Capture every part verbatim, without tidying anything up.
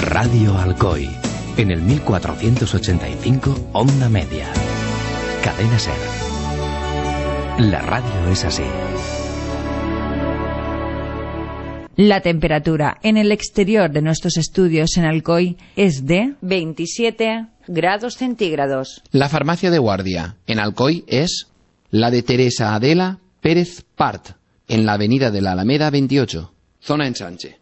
Radio Alcoy, en el mil cuatrocientos ochenta y cinco, Onda Media. Cadena SER. La radio es así. La temperatura en el exterior de nuestros estudios en Alcoy es de veintisiete grados centígrados. La farmacia de guardia en Alcoy es la de Teresa Adela Pérez Part, en la avenida de la Alameda veintiocho, zona Ensanche.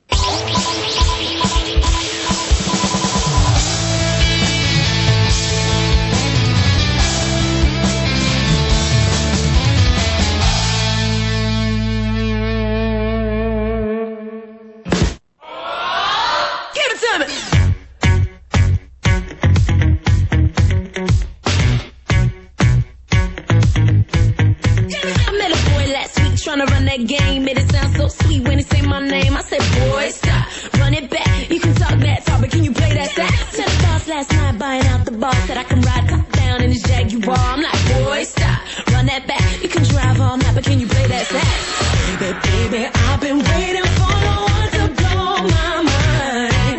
Trying to run that game, made it sound so sweet when he say my name. I said, boy, stop, run it back. You can talk that talk, but can you play that sax? Met a boss last night buying out the bar, said I can ride top down in his Jaguar. I'm like, boy, stop, run that back. You can drive all night, but can you play that sax? Baby, baby, I've been waiting for no one to blow my mind.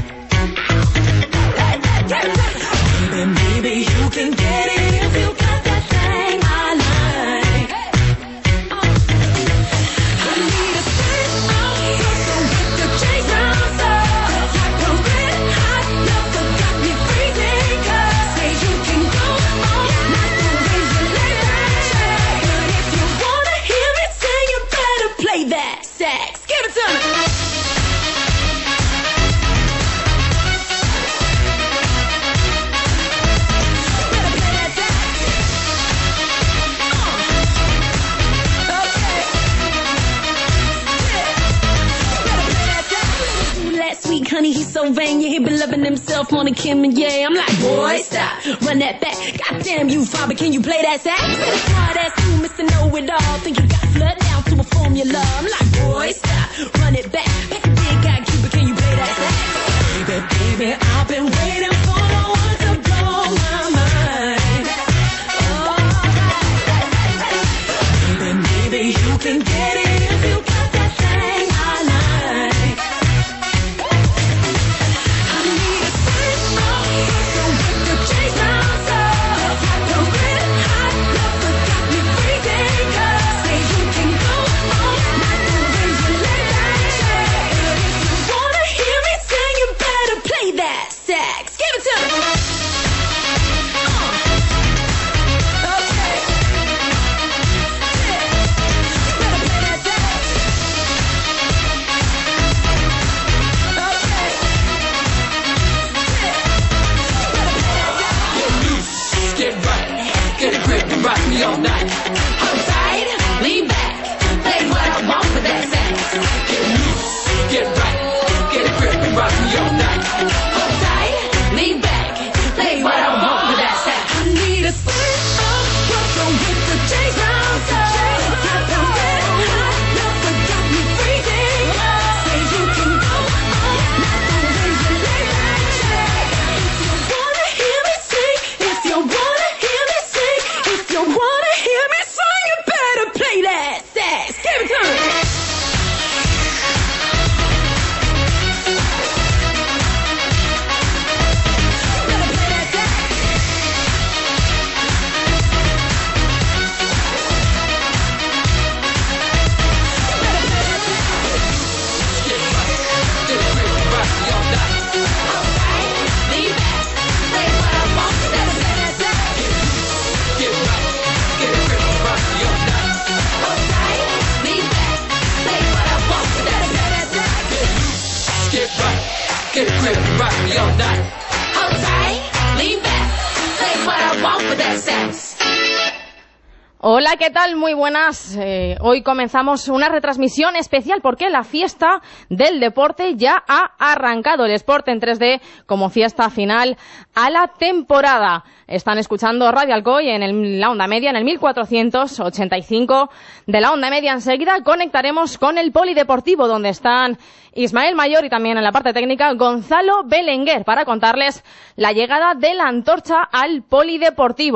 Baby, baby, you can get it if you got that thing I like. Honey, he's so vain, yeah, he been loving himself on a Kim and yeah. I'm like, boy, stop, run that back. Goddamn you, father, can you play that sax? Smart ass you, Mister Know-It-All, think you got flood down to a formula. I'm like, boy, stop, run it back. Back a big guy, Cuba, can you play that sax? Baby, baby, I've been waiting for no one to blow my mind. Oh, baby, baby, you can get it if you got that thing I like. All night. Hold tight, lean back, play what I want with that sax. Get loose, get right, get a grip and rock me all night. Hold tight, lean back, play what I want with that sax. I need a split up, ruffle with the J round toe. Got the red hot love that got me freezing. Say you can go on, not the way you lay that check. If you wanna hear me sing, if you wanna hear me sing, if you wanna hear me sing, you better play that sax. Give it to me. Get a grip and rock me all night. Hold tight, lean back, play what I want with that sax. Hola, ¿qué tal? Muy buenas. Eh, hoy comenzamos una retransmisión especial porque la fiesta del deporte ya ha arrancado. El Sport en tres D como fiesta final a la temporada. Están escuchando Radio Alcoy en el, la onda media, en el mil cuatrocientos ochenta y cinco de la onda media. Enseguida conectaremos con el polideportivo, donde están Ismael Mayor y también en la parte técnica Gonzalo Belenguer, para contarles la llegada de la antorcha al polideportivo.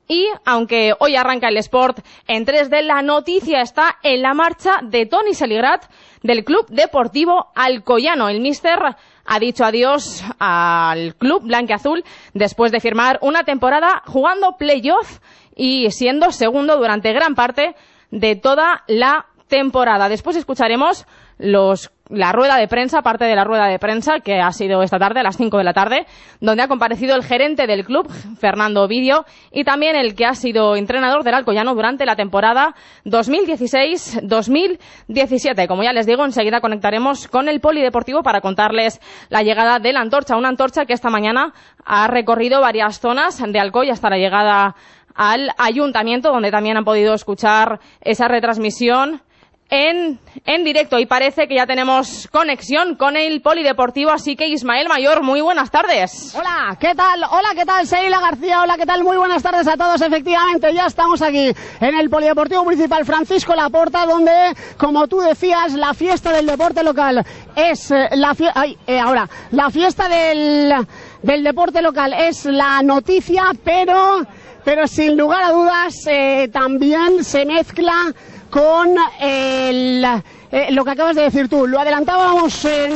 Y, aunque hoy arranca el Sport en tres D, la noticia está en la marcha de Toni Seligrat del Club Deportivo Alcoyano. El míster ha dicho adiós al club blanquiazul después de firmar una temporada jugando playoff y siendo segundo durante gran parte de toda la temporada. Después escucharemos los la rueda de prensa, parte de la rueda de prensa que ha sido esta tarde a las cinco de la tarde, donde ha comparecido el gerente del club, Fernando Ovidio, y también el que ha sido entrenador del Alcoyano durante la temporada dos mil dieciséis dos mil diecisiete. Como ya les digo, enseguida conectaremos con el polideportivo para contarles la llegada de la antorcha, una antorcha que esta mañana ha recorrido varias zonas de Alcoy hasta la llegada al ayuntamiento, donde también han podido escuchar esa retransmisión En, en directo, y parece que ya tenemos conexión con el polideportivo, así que Ismael Mayor, muy buenas tardes. Hola, ¿qué tal? Hola, ¿qué tal? Sheila García, hola, ¿qué tal? Muy buenas tardes a todos. Efectivamente, ya estamos aquí en el polideportivo municipal Francisco Laporta, donde, como tú decías, la fiesta del deporte local es eh, la fiesta, ay, eh, ahora, la fiesta del, del deporte local es la noticia, pero, pero sin lugar a dudas, eh, también se mezcla con el, eh, lo que acabas de decir tú. Lo adelantábamos en,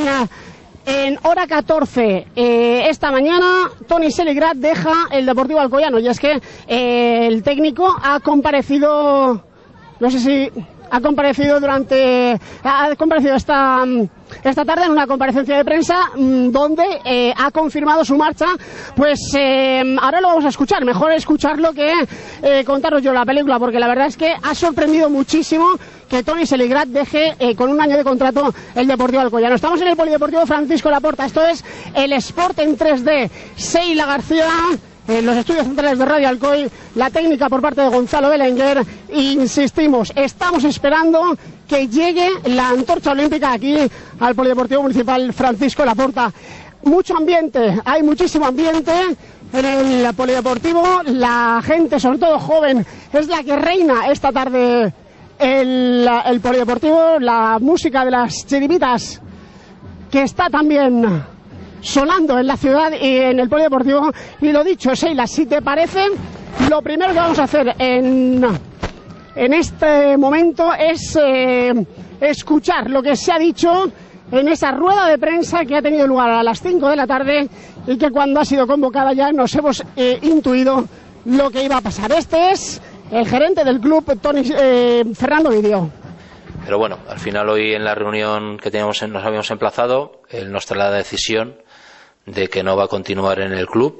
en hora catorce. Eh, esta mañana Toni Seligrat deja el Deportivo Alcoyano, y es que eh, el técnico ha comparecido, no sé si ha comparecido durante, ha comparecido esta, esta tarde en una comparecencia de prensa donde eh, ha confirmado su marcha. Pues eh, ahora lo vamos a escuchar, mejor escucharlo que eh, contaros yo la película, porque la verdad es que ha sorprendido muchísimo que Toni Seligrat deje eh, con un año de contrato el Deportivo Alcoyano. Estamos en el polideportivo Francisco Laporta, esto es el Sport en tres D. Sheila García en los estudios centrales de Radio Alcoy, la técnica por parte de Gonzalo Belenguer. Insistimos, estamos esperando que llegue la antorcha olímpica aquí al polideportivo municipal Francisco Laporta. Mucho ambiente, hay muchísimo ambiente en el polideportivo. La gente, sobre todo joven, es la que reina esta tarde el, el polideportivo. La música de las chiribitas que está también sonando en la ciudad y en el polideportivo. Y lo dicho, Sheila, si te parece, lo primero que vamos a hacer en, en este momento es eh, escuchar lo que se ha dicho en esa rueda de prensa que ha tenido lugar a las cinco de la tarde y que cuando ha sido convocada ya nos hemos eh, intuido lo que iba a pasar. Este es el gerente del club, Toni, eh, Fernando Ovidio. Pero bueno, al final hoy en la reunión que teníamos, nos habíamos emplazado, él nos trae la decisión de que no va a continuar en el club,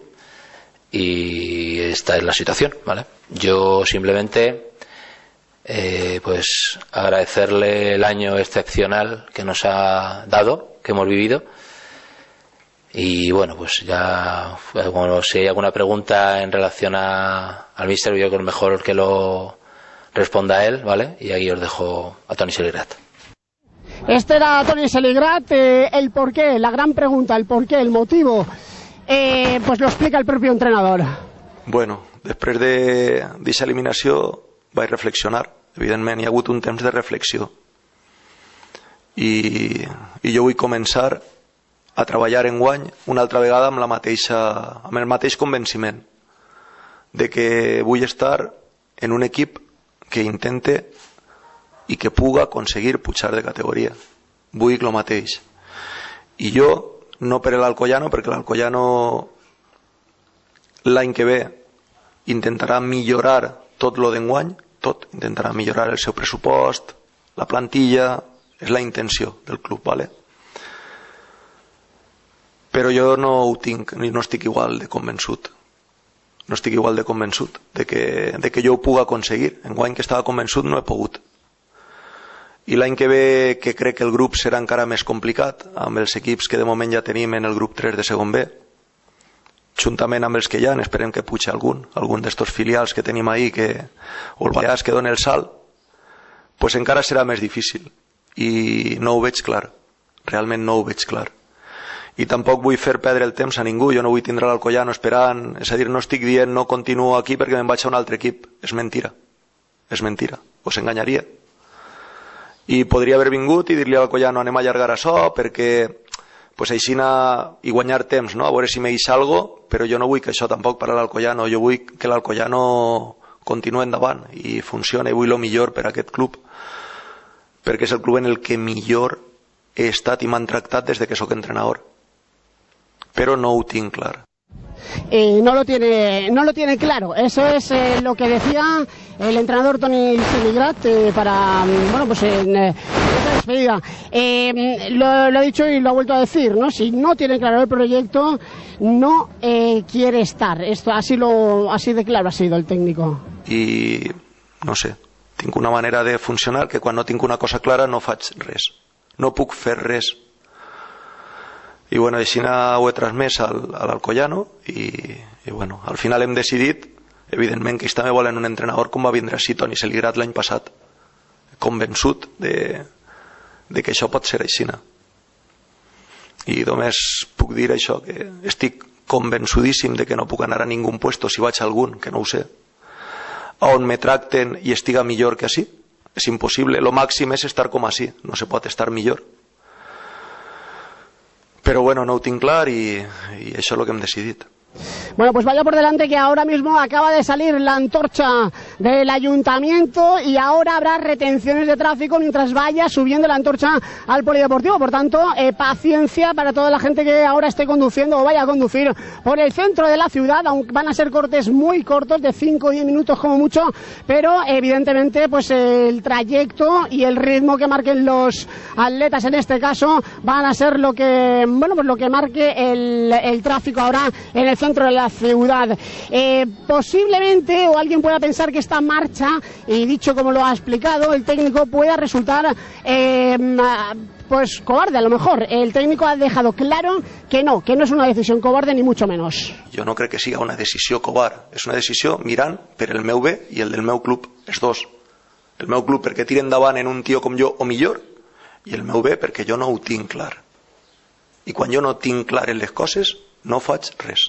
y esta es la situación, ¿vale? Yo simplemente eh, pues agradecerle el año excepcional que nos ha dado, que hemos vivido, y bueno, pues ya, bueno, si hay alguna pregunta en relación a, al míster, yo creo que es mejor que lo responda a él, ¿vale? Y ahí os dejo a Toni Seligrat. Este era Toni Seligrat, eh, el porqué, la gran pregunta, el porqué, el motivo, eh, pues lo explica el propio entrenador. Bueno, després d'aquesta de, eliminació vaig reflexionar. Evidentment hi ha hagut un temps de reflexió i, i jo vull començar a treballar enguany una altra vegada amb, la mateixa, amb el mateix convenciment de que vull estar en un equip que intente i que puga aconseguir pujar de categoria. Vull el mateix. I jo, no per l'Alcoyano, perquè l'Alcoyano l'any que ve intentarà millorar tot lo d'enguany, tot, intentarà millorar el seu pressupost, la plantilla, és la intenció del club, ¿vale? Però jo no ho tinc, no estic igual de convençut. No estic igual de convençut de que, de que jo ho puga aconseguir. Enguany que estava convençut no he pogut. I l'any que ve, que crec que el grup serà encara més complicat, amb els equips que de moment ja tenim en el grup tres de segon B, juntament amb els que hi ha, esperem que pugi algun, algun d'estos filials que tenim ahí, que, o el Balears que doni el salt, pues encara serà més difícil. I no ho veig clar, realment no ho veig clar. I tampoc vull fer perdre el temps a ningú, jo no vull tindre l'Alcoyano esperant, és a dir, no estic dient no continuo aquí perquè me'n vaig a un altre equip, és mentira, és mentira, us enganyaria. I podria haver vingut i dir-li al Alcoyano anem a allargar això perquè, pues aixina i guanyar temps, no? A veure si m'eix algo, però jo no vull que això tampoc per a l'Alcoyano, jo vull que l'Alcoyano continuï endavant i funcioni, vull el millor per a aquest club, perquè és el club en el que millor he estat i m'han tractat des de que sóc entrenador, però no ho tinc clar. Eh, no lo tiene no lo tiene claro. Eso es eh, lo que decía el entrenador Toni Semigrat eh, para bueno pues en eh, esta despedida. Eh, lo, lo ha dicho y lo ha vuelto a decir, ¿no? Si no tiene claro el proyecto, no eh, quiere estar. Esto así lo así de claro ha sido el técnico. I no sé, tinc una manera de funcionar que quan no tinc una cosa clara no faig res, no puc fer res. I bueno, així ho he transmès al, a l'Alcoyano i, i bueno, al final hem decidit, evidentment, que ells també volen un entrenador com va vindre així Toni Semigrat l'any passat, convençut de, de que això pot ser així. I només puc dir això, que estic convençudíssim de que no puc anar a ningú puesto, si vaig a algun, que no ho sé, on me tracten i estiga millor que així. És impossible, lo màxim és estar com així, no se pot estar millor. Pero bueno, no ho tinc clar i, i això és el que hem decidit. Bueno, pues vaya por delante que ahora mismo acaba de salir la antorcha del ayuntamiento y ahora habrá retenciones de tráfico mientras vaya subiendo la antorcha al polideportivo. Por tanto, eh, paciencia para toda la gente que ahora esté conduciendo o vaya a conducir por el centro de la ciudad, aunque van a ser cortes muy cortos, de cinco o diez minutos como mucho, pero evidentemente pues el trayecto y el ritmo que marquen los atletas en este caso van a ser lo que, bueno, pues lo que marque el, el tráfico ahora en el centro de la ciudad. Eh, posiblemente, o alguien pueda pensar que esta marcha, y dicho como lo ha explicado, el técnico pueda resultar eh, pues cobarde a lo mejor. El técnico ha dejado claro que no, que no es una decisión cobarde ni mucho menos. Jo no crec que siga una decisió covard, és una decisió mirant per el meu bé i el del meu club, els dos. El meu club perquè tira endavant en un tio com jo o millor, i el meu bé perquè jo no ho tinc clar. I quan jo no tinc clar en les coses, no faig res.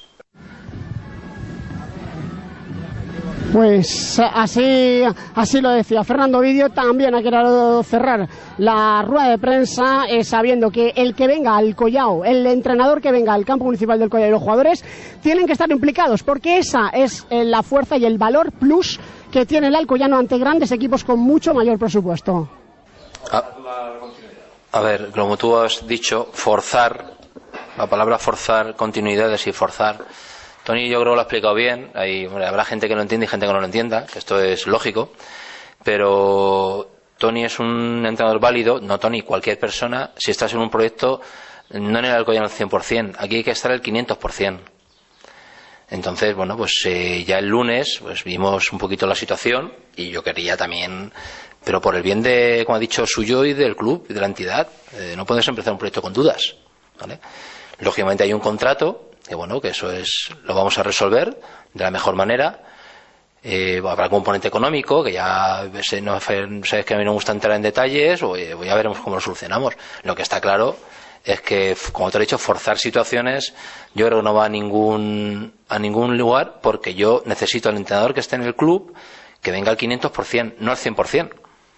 Pues así, así lo decía Fernando Ovidio. También ha querido cerrar la rueda de prensa eh, sabiendo que el que venga al Collao, el entrenador que venga al campo municipal del Collao y los jugadores tienen que estar implicados, porque esa es eh, la fuerza y el valor plus que tiene el Alcoyano ante grandes equipos con mucho mayor presupuesto. A, a ver, como tú has dicho, forzar, la palabra forzar, continuidades y forzar. Toni yo creo que lo ha explicado bien. Hay, bueno, habrá gente que lo entiende y gente que no lo entienda, que esto es lógico, pero Toni es un entrenador válido, no Toni, cualquier persona, si estás en un proyecto, no en el Alcoyano al cien por cien, aquí hay que estar al quinientos por cien. Entonces, bueno, pues eh, ya el lunes pues vimos un poquito la situación y yo quería también, pero por el bien de, como ha dicho, suyo y del club y de la entidad, eh, no puedes empezar un proyecto con dudas, ¿vale? Lógicamente hay un contrato, que bueno, que eso es, lo vamos a resolver de la mejor manera. Eh, habrá componente económico, que ya sé, no, sabes que a mí no me gusta entrar en detalles, o eh, ya veremos cómo lo solucionamos. Lo que está claro es que, como te he dicho, forzar situaciones yo creo que no va a ningún, a ningún lugar, porque yo necesito al entrenador que esté en el club que venga al quinientos por cien, no al cien por cien.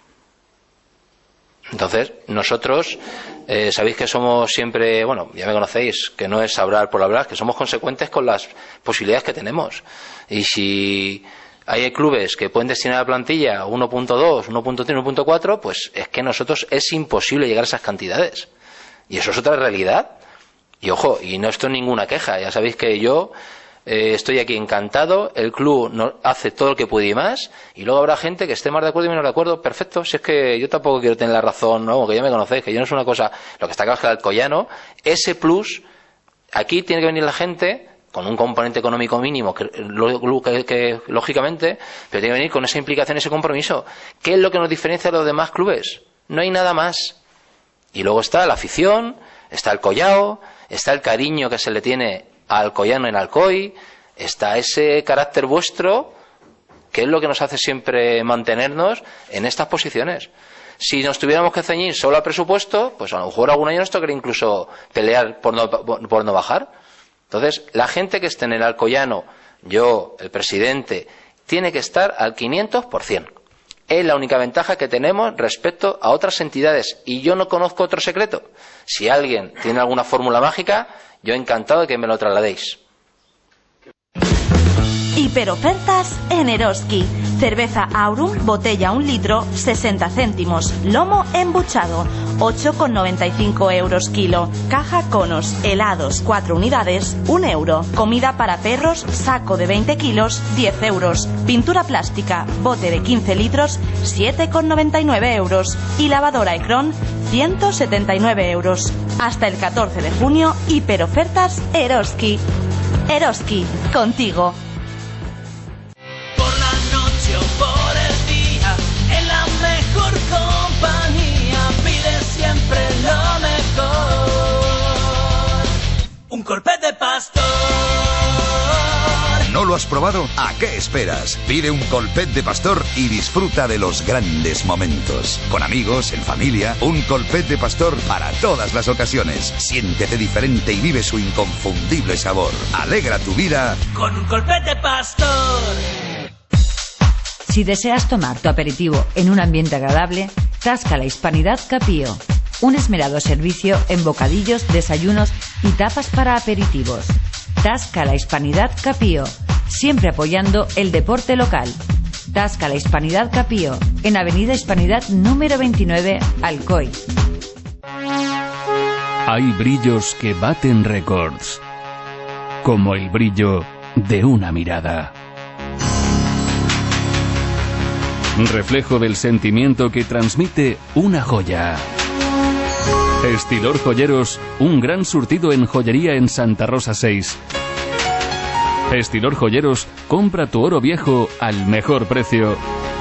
Entonces, nosotros, eh, sabéis que somos siempre, bueno, ya me conocéis, que no es hablar por hablar, que somos consecuentes con las posibilidades que tenemos. Y si hay clubes que pueden destinar a la plantilla uno punto dos, uno punto tres, uno punto cuatro, pues es que nosotros es imposible llegar a esas cantidades. Y eso es otra realidad. Y ojo, y no esto es ninguna queja, ya sabéis que yo Eh, estoy aquí encantado, el club no, hace todo lo que puede y más, y luego habrá gente que esté más de acuerdo y menos de acuerdo. Perfecto, si es que yo tampoco quiero tener la razón, ¿no? Que ya me conocéis, que yo no es una cosa, lo que está claro es que el Alcoyano, ese plus, aquí tiene que venir la gente con un componente económico mínimo, que, que, que lógicamente, pero tiene que venir con esa implicación, ese compromiso. ¿Qué es lo que nos diferencia de los demás clubes? No hay nada más. Y luego está la afición, está el Collao, está el cariño que se le tiene al Alcoyano en Alcoy, está ese carácter vuestro, que es lo que nos hace siempre mantenernos en estas posiciones. Si nos tuviéramos que ceñir solo al presupuesto, pues a lo mejor algún año nos tocaría incluso pelear por no, por no bajar. Entonces, la gente que esté en el Alcoyano, yo, el presidente, tiene que estar al quinientos por cien. Es la única ventaja que tenemos respecto a otras entidades. Y yo no conozco otro secreto. Si alguien tiene alguna fórmula mágica, yo encantado de que me lo trasladéis. Hiperofertas en Eroski. Cerveza Aurum, botella un litro, sesenta céntimos. Lomo embuchado, ocho con noventa y cinco euros kilo. Caja conos, helados, cuatro unidades, un euro. Comida para perros, saco de veinte kilos, diez euros. Pintura plástica, bote de quince litros, siete con noventa y nueve euros. Y lavadora Ecron, ciento setenta y nueve euros. Hasta el catorce de junio, hiperofertas Eroski. Eroski, contigo. Por el día, en la mejor compañía, pide siempre lo mejor. Un Colpet de Pastor. ¿No lo has probado? ¿A qué esperas? Pide un Colpet de Pastor y disfruta de los grandes momentos. Con amigos, en familia, un Colpet de Pastor para todas las ocasiones. Siéntete diferente y vive su inconfundible sabor. Alegra tu vida con un Colpet de Pastor. Si deseas tomar tu aperitivo en un ambiente agradable, Tasca la Hispanidad Capío. Un esmerado servicio en bocadillos, desayunos y tapas para aperitivos. Tasca la Hispanidad Capío. Siempre apoyando el deporte local. Tasca la Hispanidad Capío. En Avenida Hispanidad número veintinueve, Alcoy. Hay brillos que baten récords. Como el brillo de una mirada. Reflejo del sentimiento que transmite una joya. Estilor Joyeros, un gran surtido en joyería en Santa Rosa seis. Estilor Joyeros, compra tu oro viejo al mejor precio.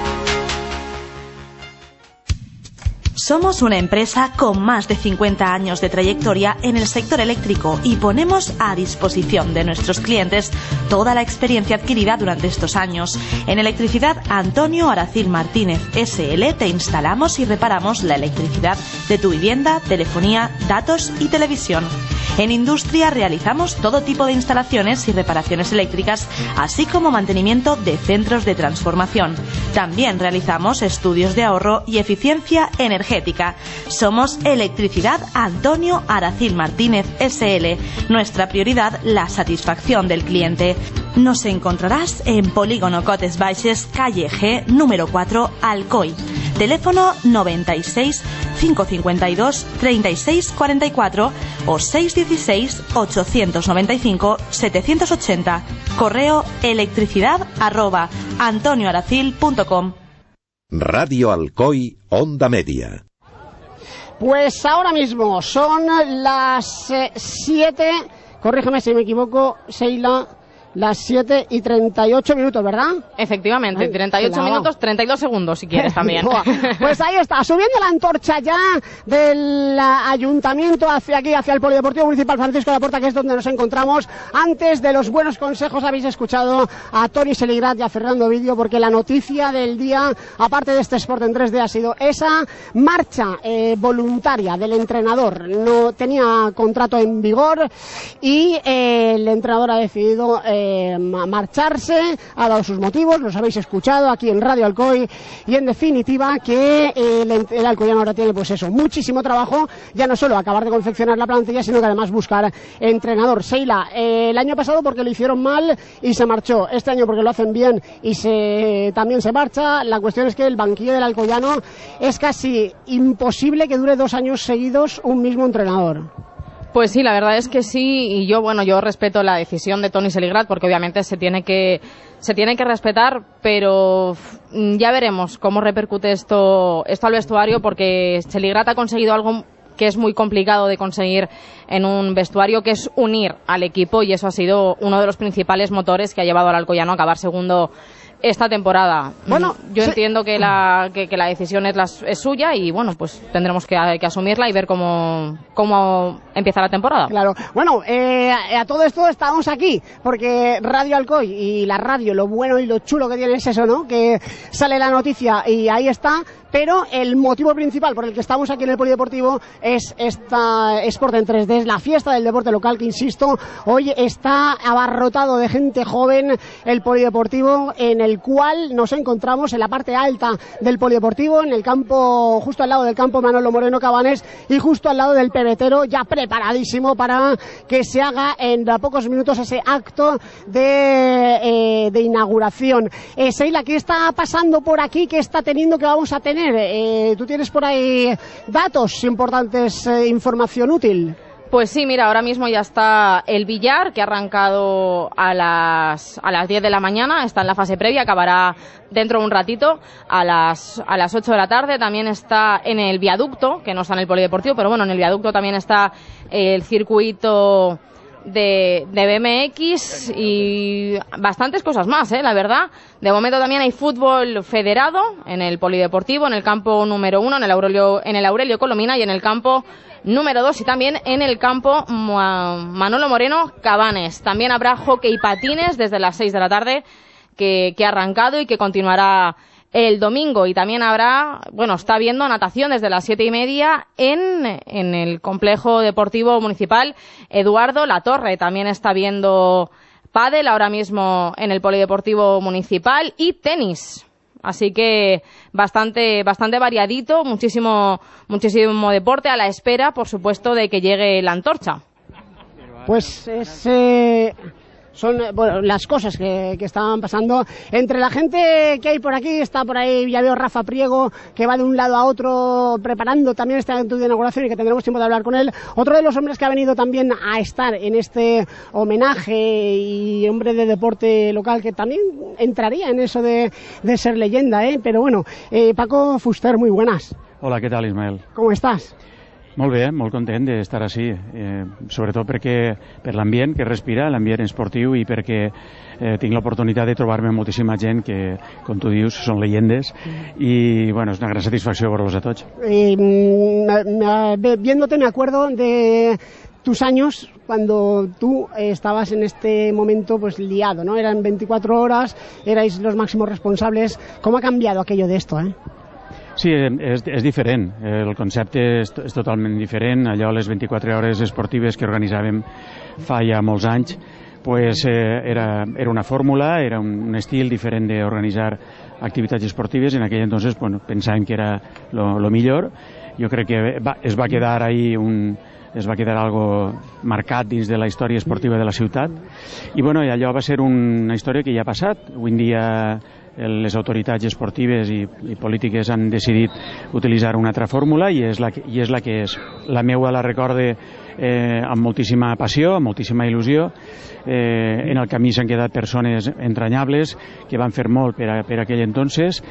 Somos una empresa con más de cincuenta años de trayectoria en el sector eléctrico y ponemos a disposición de nuestros clientes toda la experiencia adquirida durante estos años. En Electricidad Antonio Aracil Martínez S L te instalamos y reparamos la electricidad de tu vivienda, telefonía, datos y televisión. En Industria realizamos todo tipo de instalaciones y reparaciones eléctricas, así como mantenimiento de centros de transformación. También realizamos estudios de ahorro y eficiencia energética. Somos Electricidad Antonio Aracil Martínez S L. Nuestra prioridad, la satisfacción del cliente. Nos encontrarás en Polígono Cotes Baixes, calle G, número cuatro, Alcoy. Teléfono noventa y seis, cinco cincuenta y dos, treinta y seis cuarenta y cuatro o seis dieciséis, ochocientos noventa y cinco, setecientos ochenta. Correo electricidad arroba antonioaracil punto com. Radio Alcoy, Onda Media. Pues ahora mismo son las siete, eh, corrígeme si me equivoco, Sheila, las siete y treinta y ocho minutos, ¿verdad? Efectivamente, Ay, treinta y ocho minutos, treinta y dos segundos, si quieres también. Pues ahí está, subiendo la antorcha ya del ayuntamiento hacia aquí, hacia el Polideportivo Municipal Francisco de la Porta, que es donde nos encontramos. Antes de los buenos consejos habéis escuchado a Toni Seligrat y a Fernando Vidio, porque la noticia del día, aparte de este Sport en tres D, ha sido esa marcha eh, voluntaria del entrenador. No tenía contrato en vigor y eh, el entrenador ha decidido eh, marcharse, ha dado sus motivos, los habéis escuchado aquí en Radio Alcoy, y en definitiva que el, el alcoyano ahora tiene pues eso, muchísimo trabajo, ya no solo acabar de confeccionar la plantilla, sino que además buscar entrenador. Sheila, eh, el año pasado porque lo hicieron mal y se marchó, este año porque lo hacen bien y se también se marcha. La cuestión es que el banquillo del alcoyano es casi imposible que dure dos años seguidos un mismo entrenador. Pues sí, la verdad es que sí, y yo, bueno, yo respeto la decisión de Toni Seligrat, porque obviamente se tiene que se tiene que respetar, pero ya veremos cómo repercute esto esto al vestuario, porque Seligrat ha conseguido algo que es muy complicado de conseguir en un vestuario, que es unir al equipo, y eso ha sido uno de los principales motores que ha llevado al Alcoyano a acabar segundo esta temporada. Bueno, yo sí. entiendo que la que, que la decisión es, la, es suya, y bueno, pues tendremos que, que asumirla y ver cómo, cómo empieza la temporada. Claro. Bueno, eh, a todo esto estamos aquí porque Radio Alcoy y la radio, lo bueno y lo chulo que tiene es eso, ¿no? Que sale la noticia y ahí está. Pero el motivo principal por el que estamos aquí en el Polideportivo es esta Sport en tres D, es la fiesta del deporte local, que insisto, hoy está abarrotado de gente joven el Polideportivo en el el cual nos encontramos en la parte alta del polideportivo, en el campo, justo al lado del campo Manolo Moreno Cabanes y justo al lado del pebetero, ya preparadísimo para que se haga en pocos minutos ese acto de, eh, de inauguración. Eh, Seila, ¿qué está pasando por aquí? ¿Qué está teniendo? ¿Qué vamos a tener? Eh, ¿Tú tienes por ahí datos importantes, eh, información útil? Pues sí, mira, ahora mismo ya está el billar, que ha arrancado a las a las diez de la mañana, está en la fase previa, acabará dentro de un ratito, a las a las ocho de la tarde. También está en el viaducto, que no está en el polideportivo, pero bueno, en el viaducto también está el circuito de, de B M X y bastantes cosas más, ¿eh? La verdad. De momento también hay fútbol federado en el polideportivo, en el campo número uno, en el Aurelio, en el Aurelio Colomina, y en el campo número dos y también en el campo Manolo Moreno Cabanes. También habrá hockey y patines desde las seis de la tarde que, que ha arrancado y que continuará el domingo. Y también habrá, bueno, está habiendo natación desde las siete y media en, en el complejo deportivo municipal Eduardo Latorre. También está habiendo pádel ahora mismo en el polideportivo municipal y tenis. Así que bastante bastante variadito, muchísimo muchísimo deporte a la espera, por supuesto, de que llegue la antorcha. Pues es, eh, son bueno, las cosas que, que estaban pasando entre la gente que hay por aquí. Está por ahí, ya veo Rafa Priego, que va de un lado a otro preparando también este acto de inauguración y que tendremos tiempo de hablar con él. Otro de los hombres que ha venido también a estar en este homenaje y hombre de deporte local que también entraría en eso de, de ser leyenda, ¿eh? Pero bueno, eh, Paco Fuster, muy buenas. Hola, què tal, Ismael? Com estàs? Molt bé, molt content d'estar així, eh, sobretot perquè per l'ambient que respira, l'ambient esportiu, i perquè eh, tinc l'oportunitat de trobar-me amb moltíssima gent que, com tu dius, són leyendes, i bueno, és una gran satisfacció veure-los a tots. Eh, me, me, viéndote me acuerdo de tus años cuando tú eh, estabas en este momento pues liado, ¿no? Eran veinticuatro horas, erais los máximos responsables. ¿Cómo ha cambiado aquello de esto, eh? Sí, és, és diferent, el concepte és, és totalment diferent. Allò, les vint-i-quatre hores esportives que organitzàvem fa ja molts anys, pues, eh, era, era una fórmula, era un, un estil diferent d'organitzar activitats esportives. En aquell entonces, bueno, pensàvem que era lo, lo millor. Jo crec que va, es va quedar ahí un... es va quedar algo marcat dins de la història esportiva de la ciutat, i bueno, i allò va ser una història que ja ha passat. Avui en dia les autoritats esportives i, i polítiques han decidit utilitzar una altra fórmula, i és la que, i és la que és. La meua la recorde eh, amb moltíssima passió, amb moltíssima il·lusió. Eh, en el camí s'han quedat persones entranyables que van fer molt per, a, per aquell entonces,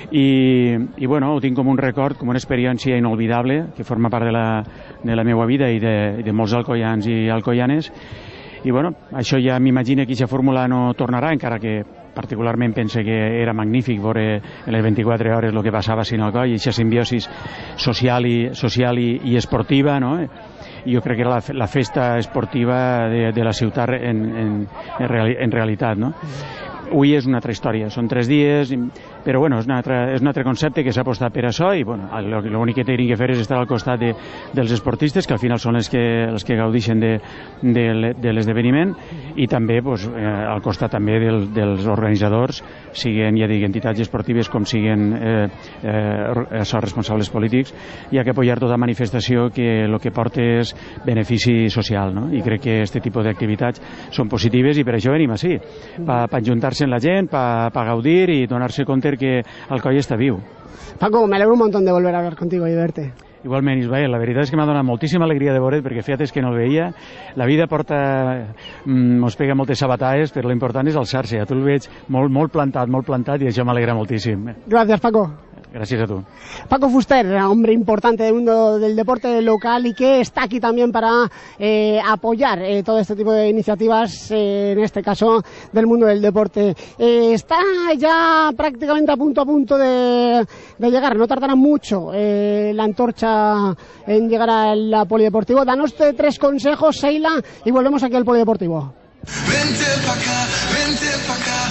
i, i bueno, ho tinc com un record, com una experiència inolvidable que forma part de la, de la meva vida i de, de molts alcoians i alcoianes. I bueno, això ja m'imagino que aquesta fórmula no tornarà, encara que particularment pense que era magnífic veure en les vint-i-quatre hores el que passava a Sinalcoi, i aquesta simbiosis social i, social i, i esportiva, no? Jo crec que era la, la festa esportiva de, de la ciutat en, en, en, reali, en realitat, no? Avui és una altra història, són tres dies, però bueno, és un altre, és un altre concepte que s'ha apostat per això, i bueno, l'únic que tenim que fer és estar al costat de, dels esportistes, que al final són els que, els que gaudeixen de, de, de l'esdeveniment, i també pues, eh, al costat també del, dels organitzadors, siguen, ja dic, entitats esportives com siguen eh, eh, els responsables polítics. Hi ha que apoyar tota manifestació que el que porta és benefici social, no? I crec que aquest tipus d'activitats són positives, i per això venim així, per pa ajuntar-se amb la gent, para pa gaudir y donarse cuenta que Alcoi está viu. Paco, me alegro un montón de volver a hablar contigo y de verte. Igualment, Ismael, la veritat és que m'ha donat moltíssima alegria de veure't, perquè fíjate que no el veia. La vida porta, mmm, mos pega moltes sabatades, però l'important és alçar-se. A tu el veig molt, molt plantat, molt plantat, i això m'alegra moltíssim. Gràcies, Paco. Gracias a tú. Paco Fuster, hombre importante del mundo del deporte local y que está aquí también para eh, apoyar eh, todo este tipo de iniciativas, eh, en este caso del mundo del deporte. Eh, está ya prácticamente a punto a punto de, de llegar, no tardará mucho eh, la antorcha en llegar al polideportivo. Danos tres consejos, Seila, y volvemos aquí al polideportivo. Vente pa' acá, vente pa' acá.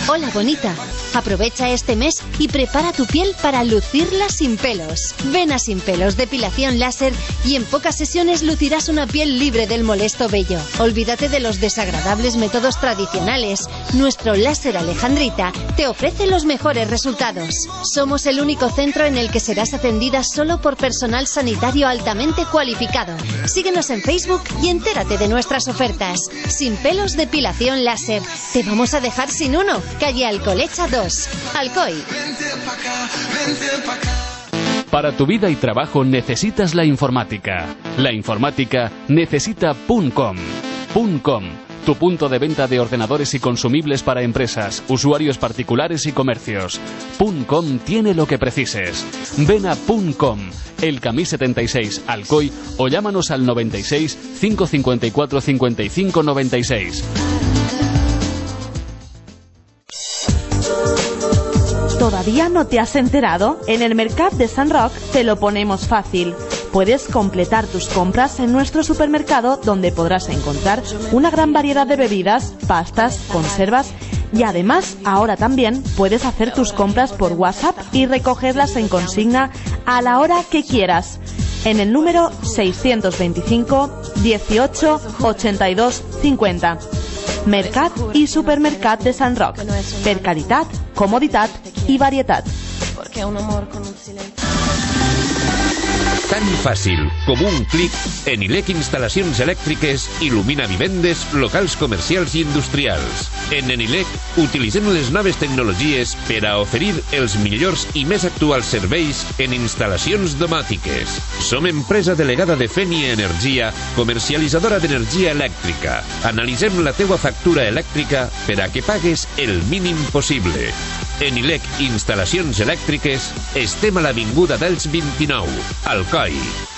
Hola, bonita. Aprovecha este mes y prepara tu piel para lucirla sin pelos. Ven a Sin Pelos Depilación Láser y en pocas sesiones lucirás una piel libre del molesto vello. Olvídate de los desagradables métodos tradicionales. Nuestro láser Alejandrita te ofrece los mejores resultados. Somos el único centro en el que serás atendida solo por personal sanitario altamente cualificado. Síguenos en Facebook y entérate de nuestras ofertas. Sin Pelos Depilación Láser. Te vamos a dejar sin uno. Calle Alcolecha dos. Alcoy. Para tu vida y trabajo necesitas la informática. La informática necesita Puncom. Puncom, tu punto de venta de ordenadores y consumibles para empresas, usuarios particulares y comercios. Puncom tiene lo que precises. Ven a Puncom, el Camí setenta y seis, Alcoy, o llámanos al noventa y seis, cinco cincuenta y cuatro, cincuenta y cinco noventa y seis. ¿Todavía no te has enterado? En el Mercat de Sant Roc te lo ponemos fácil. Puedes completar tus compras en nuestro supermercado, donde podrás encontrar una gran variedad de bebidas, pastas, conservas y además ahora también puedes hacer tus compras por WhatsApp y recogerlas en consigna a la hora que quieras. En el número seiscientos veinticinco, dieciocho, ochenta y dos, cincuenta. Mercat i Supermercat de Sant Roc. Per caritat, comoditat i varietat. Tan fàcil com un clic, Enilec Instal·lacions Elèctriques il·lumina vivendes, locals comercials i industrials. En Enilec utilitzem les noves tecnologies per a oferir els millors i més actuals serveis en instal·lacions domòtiques. Som empresa delegada de Feni Energia, comercialitzadora d'energia elèctrica. Analitzem la teua factura elèctrica per a que pagues el mínim possible. Enilec Instal·lacions Elèctriques estem a l'Avinguda dels vint-i-nou, Alcoi.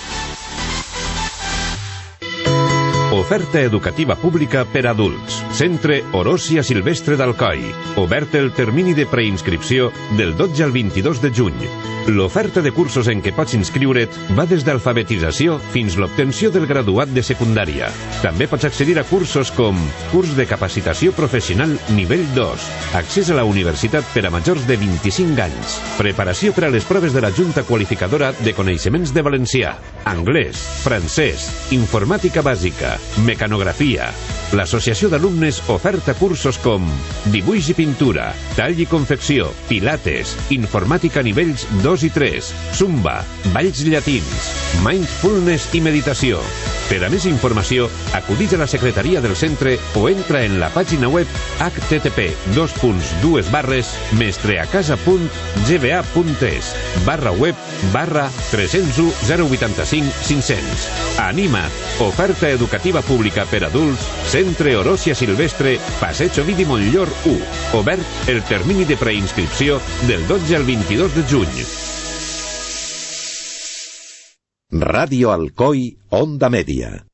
Oferta educativa pública per adults. Centre Oròsia Silvestre d'Alcoi. Obert el termini de preinscripció del dotze al vint-i-dos de juny. L'oferta de cursos en què pots inscriure't va des d'alfabetització fins l'obtenció del graduat de secundària. També pots accedir a cursos com curs de capacitació professional nivell dos, accés a la universitat per a majors de vint-i-cinc anys, preparació per a les proves de la Junta Qualificadora de Coneixements de Valencià, anglès, francès, informàtica bàsica, mecanografia. L'Associació d'Alumnes oferta cursos com dibuix i pintura, tall i confecció, pilates, informàtica nivells dos i tres, zumba, balls llatins, mindfulness i meditació. Per a més informació, acudix a la secretaria del centre o entra en la pàgina web h t t p dos punts dos barres mestreacasa punt g b a punt es barra web barra tres zero u zero vuitanta-cinc cinc-cents. Anima't! Oferta educativa pública per adults, Centre Oròsia Silvestre, Passeig Ovidi Montllor u. Obert el termini de preinscripció del dotze al vint-i-dos de juny. Radio Alcoy, Onda Media.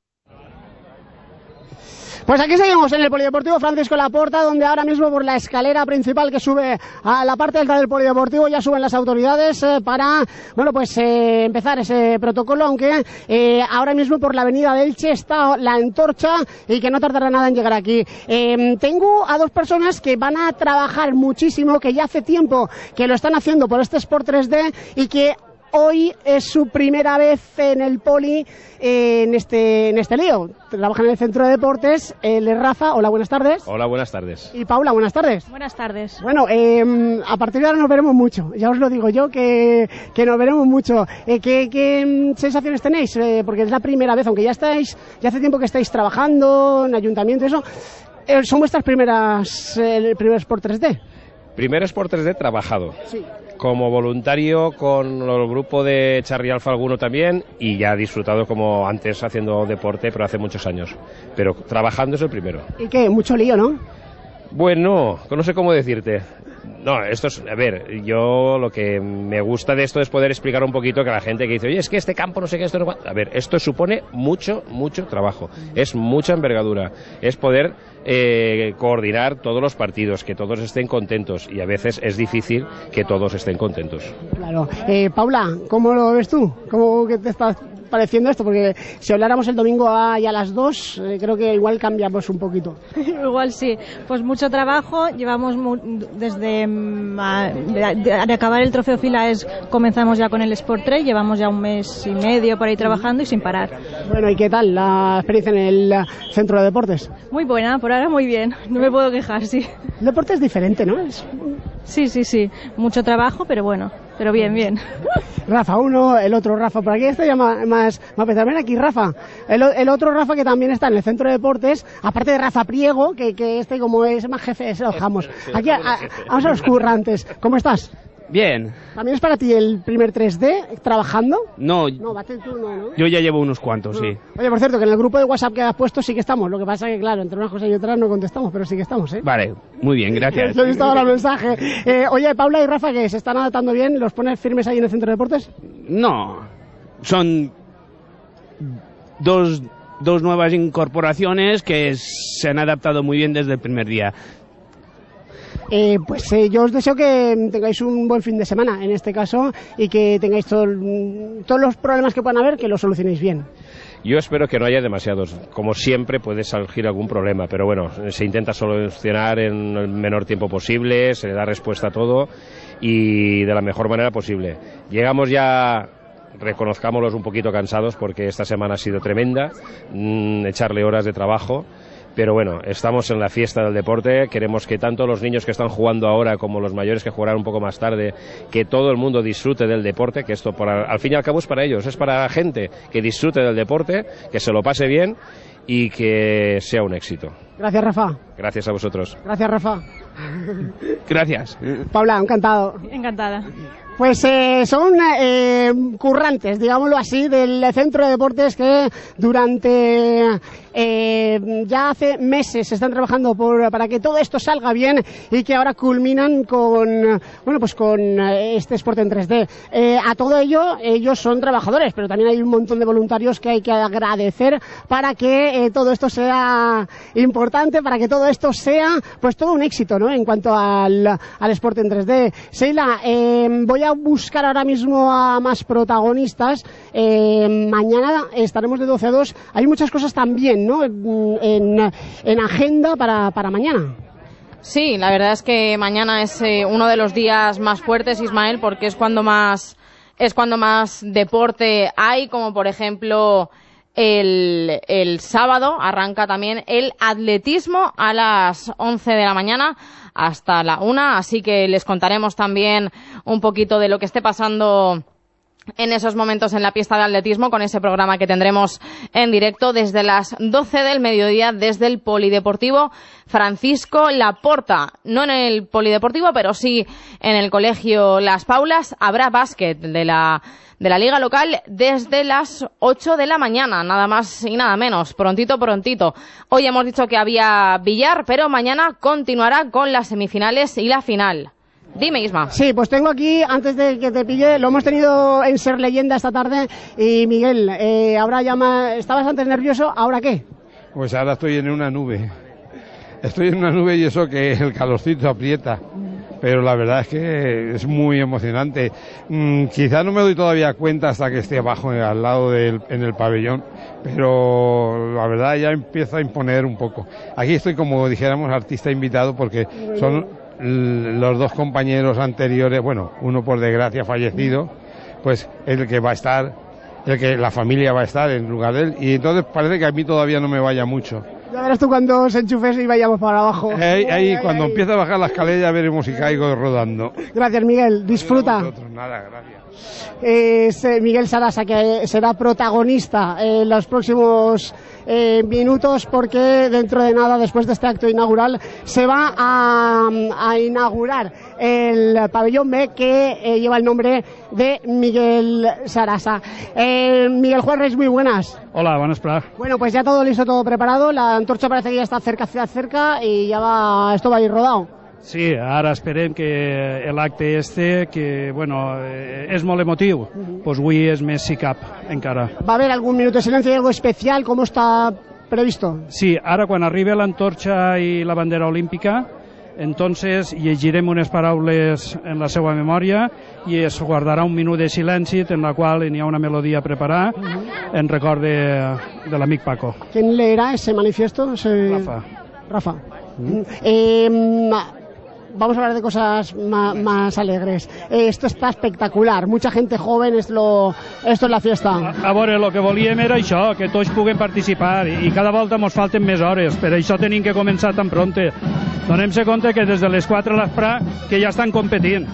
Pues aquí seguimos en el Polideportivo Francisco Laporta, donde ahora mismo por la escalera principal que sube a la parte alta del Polideportivo ya suben las autoridades eh, para, bueno, pues eh, empezar ese protocolo, aunque eh, ahora mismo por la avenida de Elche está la antorcha y que no tardará nada en llegar aquí. Eh, tengo a dos personas que van a trabajar muchísimo, que ya hace tiempo que lo están haciendo por este Sport tres D y que hoy es su primera vez en el Poli, eh, en este en este lío. Trabaja en el Centro de Deportes. Él es Rafa. Hola, buenas tardes. Hola, buenas tardes. Y Paula, buenas tardes. Buenas tardes. Bueno, eh, a partir de ahora nos veremos mucho. Ya os lo digo yo, que, que nos veremos mucho. Eh, ¿qué, ¿Qué sensaciones tenéis? Eh, porque es la primera vez, aunque ya estáis, ya hace tiempo que estáis trabajando en ayuntamiento y eso. Eh, ¿Son vuestras primeras, eh, el primer Sport tres D? Primer Sport tres D trabajado. Sí. Como voluntario con el grupo de Charri Alfa alguno también, y ya disfrutado como antes haciendo deporte, pero hace muchos años. Pero trabajando es el primero. ¿Y qué? Mucho lío, ¿no? Bueno, no sé cómo decirte. No, esto es, a ver, yo lo que me gusta de esto es poder explicar un poquito que a la gente que dice, oye, es que este campo no sé qué, esto no va. A ver, esto supone mucho, mucho trabajo, es mucha envergadura, es poder eh, coordinar todos los partidos, que todos estén contentos, y a veces es difícil que todos estén contentos. Claro. Eh, Paula, ¿cómo lo ves tú? ¿Cómo que te estás pareciendo esto? Porque si habláramos el domingo a, y a las dos, eh, creo que igual cambiamos un poquito. Igual sí, pues mucho trabajo, llevamos mu desde mm, a, de, de acabar el trofeo Filaes, comenzamos ya con el Sport tres, llevamos ya un mes y medio por ahí trabajando y sin parar. Bueno, ¿y qué tal la experiencia en el centro de deportes? Muy buena, por ahora muy bien, no me puedo quejar, sí. El deporte es diferente, ¿no? Es... Sí, sí, sí, mucho trabajo, pero bueno, pero bien, bien. Rafa, uno, el otro Rafa, por aquí está ya más, más, más pesado. Ven aquí, Rafa, el, el otro Rafa que también está en el centro de deportes, aparte de Rafa Priego, que, que este como es más jefe, es el Jamos. Aquí, a, a, vamos a los currantes, ¿cómo estás? Bien. ¿También es para ti el primer tres D trabajando? No, no, bate tú, no, ¿no? Yo ya llevo unos cuantos, no. Sí. Oye, por cierto, que en el grupo de WhatsApp que has puesto sí que estamos. Lo que pasa es que, claro, entre unas cosas y otras no contestamos, pero sí que estamos, ¿eh? Vale, muy bien, gracias. He visto ahora el mensaje. Eh, oye, Paula y Rafa, que se están adaptando bien, ¿los pones firmes ahí en el centro de deportes? No, son dos, dos nuevas incorporaciones que se han adaptado muy bien desde el primer día. Eh, pues eh, yo os deseo que tengáis un buen fin de semana en este caso y que tengáis todo, todos los problemas que puedan haber, que los solucionéis bien. Yo espero que no haya demasiados. Como siempre puede surgir algún problema, pero bueno, se intenta solucionar en el menor tiempo posible, se le da respuesta a todo y de la mejor manera posible. Llegamos ya, reconozcámoslos, un poquito cansados porque esta semana ha sido tremenda, mmm, echarle horas de trabajo. Pero bueno, estamos en la fiesta del deporte, queremos que tanto los niños que están jugando ahora como los mayores que jugarán un poco más tarde, que todo el mundo disfrute del deporte, que esto por, al fin y al cabo es para ellos, es para la gente que disfrute del deporte, que se lo pase bien y que sea un éxito. Gracias, Rafa. Gracias a vosotros. Gracias, Rafa. Gracias. Paula, encantado. Encantada. Pues eh, son eh, currantes, digámoslo así, del centro de deportes que durante eh, ya hace meses están trabajando por, para que todo esto salga bien y que ahora culminan con, bueno, pues con este Sport en tres D. Eh, a todo ello, ellos son trabajadores, pero también hay un montón de voluntarios que hay que agradecer para que eh, todo esto sea importante, para que todo esto sea, pues todo un éxito, ¿no? En cuanto al, al Sport en tres D. Sheila, eh, voy a buscar ahora mismo a más protagonistas. Eh, mañana estaremos de doce a dos. Hay muchas cosas también, ¿no? En, en agenda para, para mañana. Sí, la verdad es que mañana es eh, uno de los días más fuertes, Ismael, porque es cuando más es cuando más deporte hay, como por ejemplo el, el sábado arranca también el atletismo a las once de la mañana hasta la una, así que les contaremos también un poquito de lo que esté pasando en esos momentos en la pista de atletismo con ese programa que tendremos en directo desde las doce del mediodía desde el Polideportivo Francisco Laporta. No en el Polideportivo, pero sí en el Colegio Las Paulas. Habrá básquet de la de la liga local desde las ocho de la mañana, nada más y nada menos, prontito, prontito. Hoy hemos dicho que había billar, pero mañana continuará con las semifinales y la final. Dime, Isma. Sí, pues tengo aquí, antes de que te pille, lo hemos tenido en Ser Leyenda esta tarde, y Miguel, eh, ahora ya más, estabas antes nervioso, ¿ahora qué? Pues ahora estoy en una nube. Estoy en una nube y eso que el calorcito aprieta. Pero la verdad es que es muy emocionante. Mm, quizá no me doy todavía cuenta hasta que esté abajo, al lado del, en el pabellón, pero la verdad ya empieza a imponer un poco. Aquí estoy, como dijéramos, artista invitado, porque son los dos compañeros anteriores, bueno, uno por desgracia fallecido, pues el que va a estar, el que la familia va a estar en lugar de él, y entonces parece que a mí todavía no me vaya mucho. Ya verás tú cuando se enchufes y vayamos para abajo. Ahí, ahí cuando empiece a bajar la escalera ya veremos si caigo rodando. Gracias, Miguel, disfruta. Nada, gracias. Es eh, Miguel Sarasa, que será protagonista en los próximos eh, minutos, porque dentro de nada, después de este acto inaugural, se va a, a inaugurar el pabellón B, que eh, lleva el nombre de Miguel Sarasa. Eh, Miguel Juárez, muy buenas. Hola, buenas tardes. Bueno, pues ya todo listo, todo preparado. La antorcha parece que ya está cerca, cerca, y ya va, esto va a ir rodado. Sí, ara esperem que l'acte este, que bueno, és molt emotiu, doncs pues avui és més si cap, encara. ¿Va a haber algún minuto de silencio, algo especial? ¿Cómo está previsto? Sí, ara quan arriba l'antorxa i la bandera olímpica, Entonces llegirem unes paraules en la seva memòria i es guardarà un minut de silenci en la qual hi ha una melodia preparada en record de, de l'amic Paco. ¿Quién leerá ese manifiesto? Ese... Rafa. Rafa. Mm. Eh, vamos a hablar de cosas más, más alegres. Eh, esto está espectacular. Mucha gente joven, es lo, esto es la fiesta. A, a veure, el que volíem era això, que tots puguem participar i, i cada volta ens falten més hores. Per això tenim que començar tan pronte. Donem-se compte que des de les quatre a l'Esprà que ja estan competint.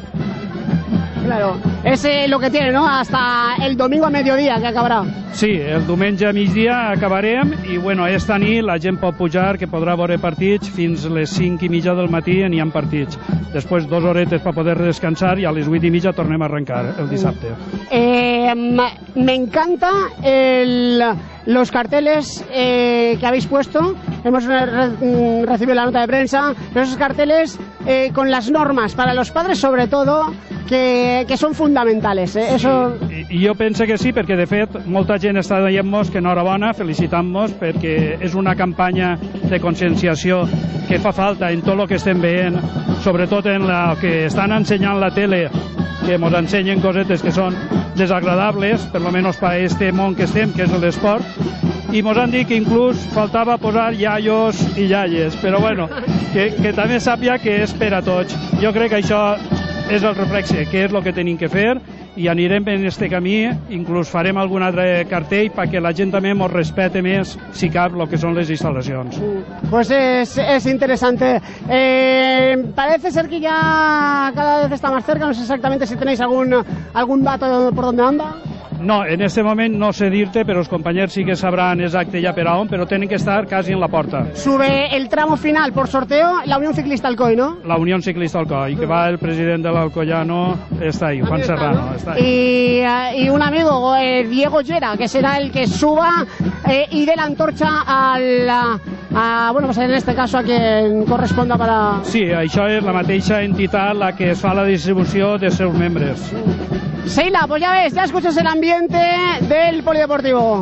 Claro, es eh, lo que tiene, ¿no? Hasta el domingo a mediodía que acabará. Sí, el diumenge a migdia acabarem i bueno, esta nit la gent pot pujar, que podrà veure partits fins les cinc i mitja del matí n'hi ha partits. Després dos horetes per poder descansar i a les vuit i mitja tornem a arrencar el dissabte. Eh, me encanta el, los carteles eh, que habéis puesto. Hemos re, recibido la nota de prensa, pero esos carteles eh, con las normas para los padres sobre todo que, que son fundamentales. Eh? Eso... Sí, i, i jo penso que sí, perquè de fet molta gent està dient-nos que enhorabona, felicitant-nos perquè és una campanya de conscienciació que fa falta en tot el que estem veient, sobretot en la que estan ensenyant la tele, que ens ensenyen cosetes que són desagradables, per lo menos per este món que estem, que és l'esport, i ens han dit que inclús faltava posar iaios i iaies, però bueno, que, que també sàpia que és per a tots. Jo crec que això és el reflexe, que és el que tenim que fer, i anirem en este camí, inclús farem algun altre cartell perquè la gent també ens respete més, si cap, el que són les instal·lacions. Pues es, es interesante. Eh, parece ser que ya cada vez está más cerca, no sé exactamente si tenéis algún, algún dato por dónde anda. No, en este moment no sé dir-te, però els companys sí que sabran exacte ja per a on, però tenen que estar quasi en la porta. Sube el tramo final por sorteo la Unión Ciclista Alcoy, ¿no? La Unión Ciclista Alcoy, que va el president de l'Alcoyano, està ahí, Juan Serrano. Está ahí. Y, y un amigo, eh, Diego Llera, que será el que suba eh, y dé la antorcha al, a, a, bueno, pues en este caso a quien corresponda para... Sí, això és la mateixa entitat la que es fa la distribució de seus membres. Seila, pues ya ves, ya escuchas el ambiente del polideportivo.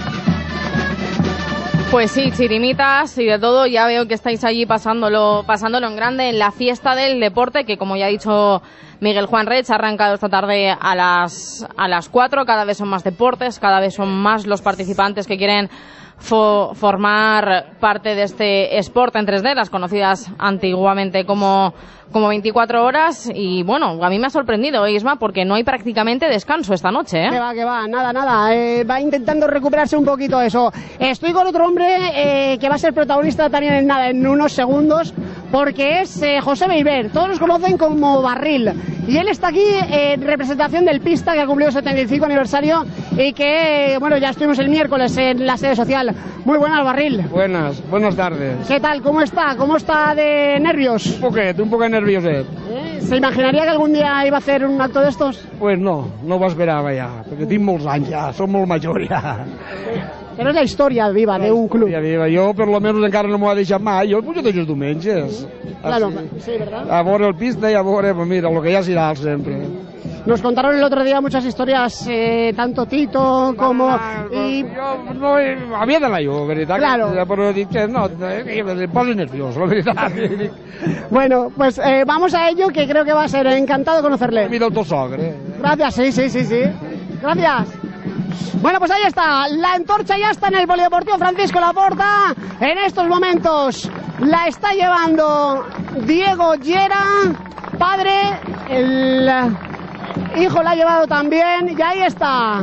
Pues sí, chirimitas y de todo, ya veo que estáis allí pasándolo, pasándolo en grande en la fiesta del deporte, que como ya ha dicho Miguel Juan Rech, ha arrancado esta tarde a las, a las cuatro, cada vez son más deportes, cada vez son más los participantes que quieren fo formar parte de este Sport en tres D, las conocidas antiguamente como, como veinticuatro horas, y bueno, a mí me ha sorprendido, Isma, porque no hay prácticamente descanso esta noche, ¿eh? Que va, que va, nada, nada, eh, va intentando recuperarse un poquito eso. Estoy con otro hombre eh, que va a ser protagonista también en nada, en unos segundos, porque es eh, José Beiber, todos los conocen como Barril, y él está aquí en representación del Pista, que ha cumplido setenta y cinco aniversario, y que, bueno, ya estuvimos el miércoles en la sede social. Muy buenas, Barril. Buenas, buenas tardes. ¿Qué tal? ¿Cómo está? ¿Cómo está de nervios? Un poquet, un poquet nervioset. ¿Eh? ¿Se imaginaria que algún día iba a hacer un acto de estos? Pues no, no ho esperava ja, perquè tinc molts anys ja, som molt major ja. Però és la història viva d'un club. Ja viva. Jo, per lo menos, encara no m'ho ha deixat mai. Jo el pujo tots els diumenges. Claro, sí, ¿verdad? A veure el Pista i a veure, pues mira, lo que ja serà sempre. Nos contaron el otro día muchas historias, eh, tanto Tito como... Y... Jo no havia d'anar jo, veritat. Claro. Però dic que no, em poso nervioso, la veritat. Bueno, pues eh, vamos a ello, que creo que va a ser encantado conocerle. Mira el teu sogre. Gracias, sí, sí, sí, sí. Gracias. Bueno, pues ahí está, la antorcha ya está en el Polideportivo Francisco Laporta. En estos momentos la está llevando Diego Llera, padre, el hijo la ha llevado también, y ahí está.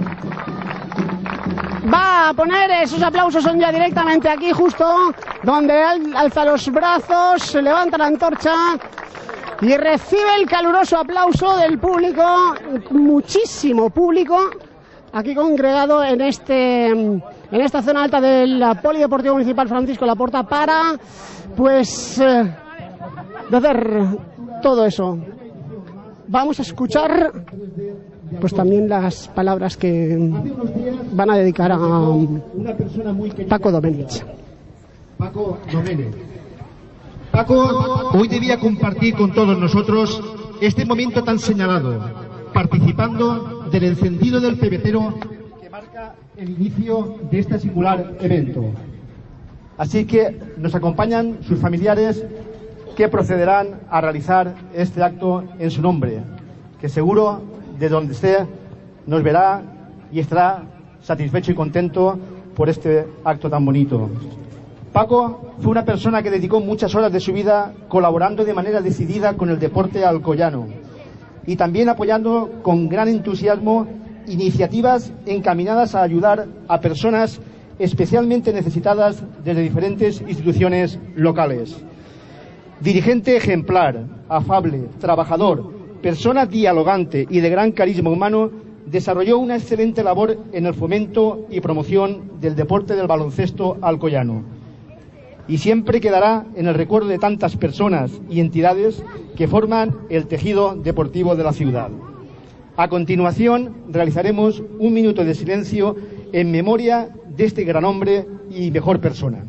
Va a poner, esos aplausos son ya directamente aquí, justo donde él alza los brazos, se levanta la antorcha y recibe el caluroso aplauso del público, muchísimo público aquí congregado en este en esta zona alta del Polideportivo Municipal Francisco Laporta para pues eh, hacer todo eso. Vamos a escuchar pues también las palabras que van a dedicar a Paco Domenech. Paco Domenech. Paco hoy debía compartir con todos nosotros este momento tan señalado, participando del encendido del pebetero que marca el inicio de este singular evento. Así que nos acompañan sus familiares que procederán a realizar este acto en su nombre, que seguro de donde esté nos verá y estará satisfecho y contento por este acto tan bonito. Paco fue una persona que dedicó muchas horas de su vida colaborando de manera decidida con el deporte alcoyano y también apoyando con gran entusiasmo iniciativas encaminadas a ayudar a personas especialmente necesitadas desde diferentes instituciones locales. Dirigente ejemplar, afable, trabajador, persona dialogante y de gran carisma humano, desarrolló una excelente labor en el fomento y promoción del deporte del baloncesto alcoyano. Y siempre quedará en el recuerdo de tantas personas y entidades que forman el tejido deportivo de la ciudad. A continuación, realizaremos un minuto de silencio en memoria de este gran hombre y mejor persona.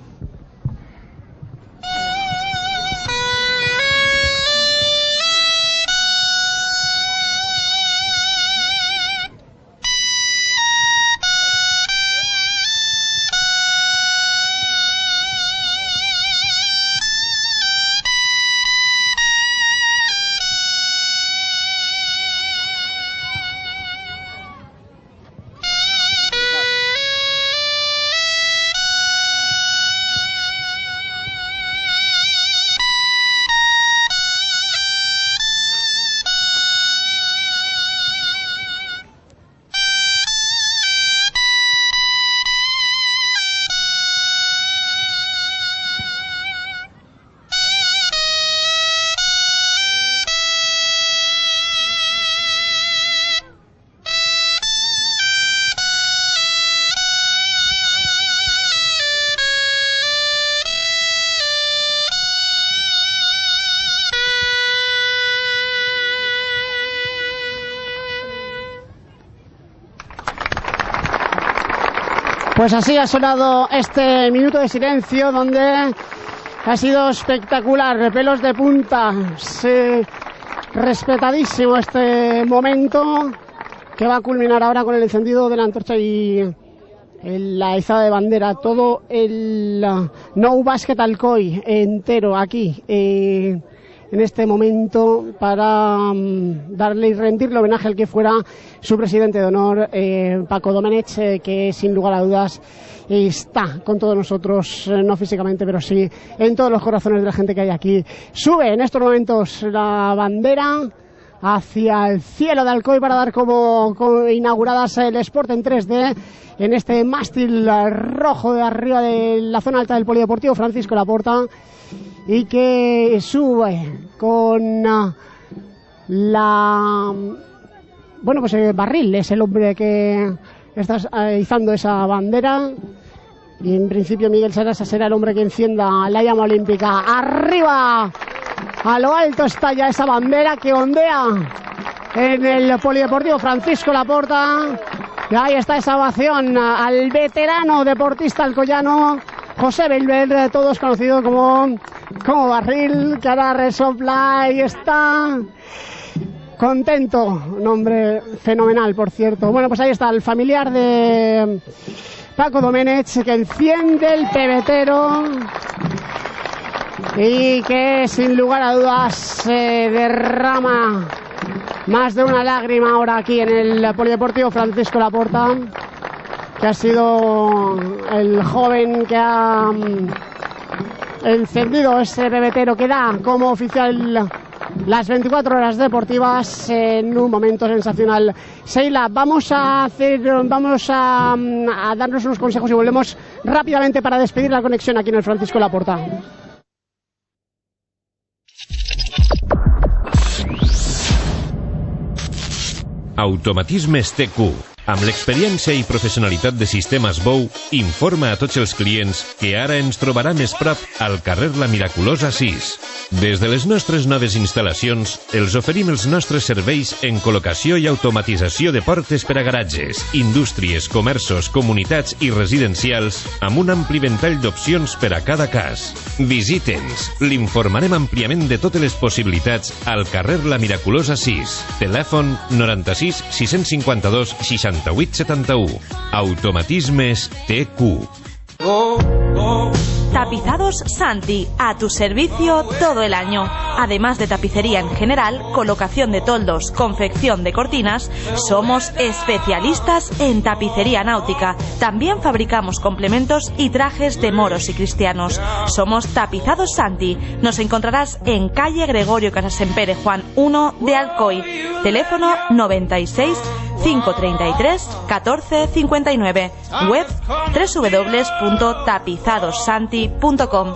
Pues así ha sonado este minuto de silencio donde ha sido espectacular, pelos de punta, sí, respetadísimo este momento que va a culminar ahora con el encendido de la antorcha y la izada de bandera. Todo el No Basket Alcoy entero aquí eh, en este momento para um, darle y rendirle homenaje al que fuera su presidente de honor, eh, Paco Domenech, eh, que sin lugar a dudas está con todos nosotros, eh, no físicamente, pero sí en todos los corazones de la gente que hay aquí. Sube en estos momentos la bandera hacia el cielo de Alcoy para dar como, como inauguradas el Sport en tres D en este mástil rojo de arriba de la zona alta del Polideportivo Francisco Laporta, y que sube con uh, la... Bueno, pues eh, Barril es el hombre que está uh, izando esa bandera, y en principio Miguel Sarasa será el hombre que encienda la llama olímpica. ¡Arriba! A lo alto está ya esa bandera que ondea en el Polideportivo Francisco Laporta, y ahí está esa ovación al veterano deportista alcoyano José Belver, todos conocidos como, como Barril, que ahora resopla y está contento, un hombre fenomenal, por cierto. Bueno, pues ahí está el familiar de Paco Domenech, que enciende el pebetero y que sin lugar a dudas se derrama más de una lágrima ahora aquí en el Polideportivo Francisco Laporta, que ha sido el joven que ha um, encendido ese pebetero que da como oficial las veinticuatro horas deportivas en un momento sensacional. Sheila, vamos a hacer, vamos a, a darnos unos consejos y volvemos rápidamente para despedir la conexión aquí en el Francisco Laporta. Automatismes T Q, amb l'experiència i professionalitat de Sistemes Bou, informa a tots els clients que ara ens trobarà més prop al carrer La Miraculosa sis. Des de les nostres noves instal·lacions, els oferim els nostres serveis en col·locació i automatització de portes per a garatges, indústries, comerços, comunitats i residencials, amb un ampli ventall d'opcions per a cada cas. Visita'ns, l'informarem àmpliament de totes les possibilitats al carrer La Miraculosa sis. Telèfon noranta-sis sis cinquanta-dos seixanta-vuit setanta-u. Automatismes T Q. Oh, oh. Tapizados Santi, a tu servicio todo el año. Además de tapicería en general, colocación de toldos, confección de cortinas, somos especialistas en tapicería náutica. También fabricamos complementos y trajes de moros y cristianos. Somos Tapizados Santi. Nos encontrarás en calle Gregorio Casasempere Juan uno de Alcoy. Teléfono noventa y seis, cinco treinta y tres, catorce cincuenta y nueve. Web doble u doble u doble u punto tapizados santi punto com.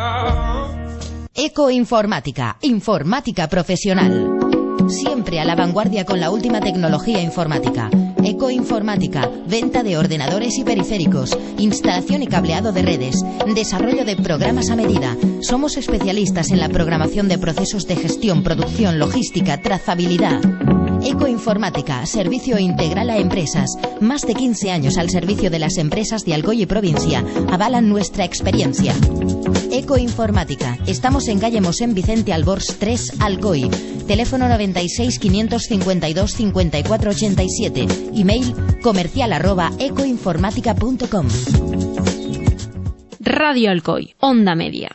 Ecoinformática, informática profesional. Siempre a la vanguardia con la última tecnología informática. Ecoinformática, venta de ordenadores y periféricos, instalación y cableado de redes, desarrollo de programas a medida. Somos especialistas en la programación de procesos de gestión, producción, logística, trazabilidad. Ecoinformática, servicio integral a empresas. Más de quince años al servicio de las empresas de Alcoy y provincia. Avalan nuestra experiencia. Ecoinformática. Estamos en calle Mosén Vicente Albors tres, Alcoy. Teléfono noventa y seis, quinientos cincuenta y dos, cincuenta y cuatro ochenta y siete. Email comercial arroba ecoinformática punto com. Radio Alcoy, Onda Media.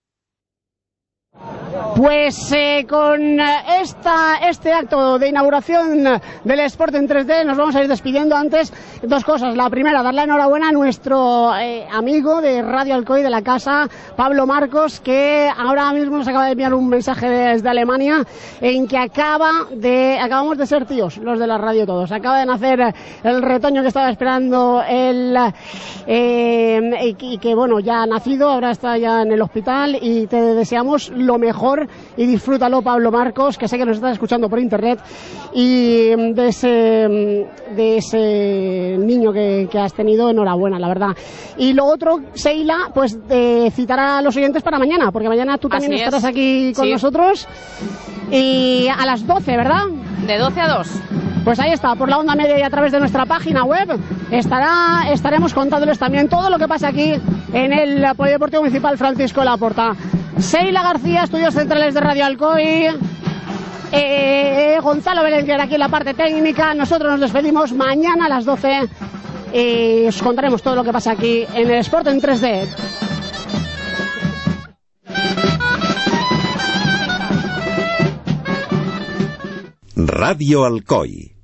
Pues eh, con esta, este acto de inauguración del Sport en tres D nos vamos a ir despidiendo. Antes, dos cosas. La primera, darle enhorabuena a nuestro eh, amigo de Radio Alcoy de la casa, Pablo Marcos, que ahora mismo nos acaba de enviar un mensaje desde Alemania en que acaba de, acabamos de ser tíos, los de la radio todos. Acaba de nacer el retoño que estaba esperando él eh, y, y que bueno, ya ha nacido, ahora está ya en el hospital y te deseamos lo mejor. Y disfrútalo, Pablo Marcos, que sé que nos estás escuchando por internet, y de ese, de ese niño que, que has tenido, enhorabuena, la verdad. Y lo otro, Seila, pues eh, citará a los oyentes para mañana, porque mañana tú también Así estarás es. aquí con Sí. nosotros, y a las doce, ¿verdad? De doce a dos. Pues ahí está, por la onda media y a través de nuestra página web estará, estaremos contándoles también todo lo que pasa aquí en el Polideportivo Municipal Francisco Laporta. Seila García, estudios centrales de Radio Alcoy, eh, Gonzalo Berenguer aquí en la parte técnica. Nosotros nos despedimos mañana a las doce y os contaremos todo lo que pasa aquí en el Sport en tres D. Radio Alcoy.